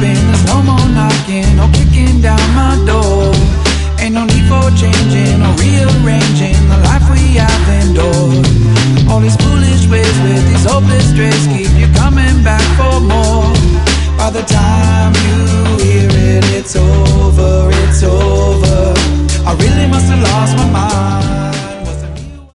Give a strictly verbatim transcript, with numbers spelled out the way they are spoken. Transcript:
sleeping, there's no more knocking, no kicking down my door. Ain't no need for changing or rearranging the life we have endured. All these foolish ways with these hopeless strays keep you coming back for more. By the time you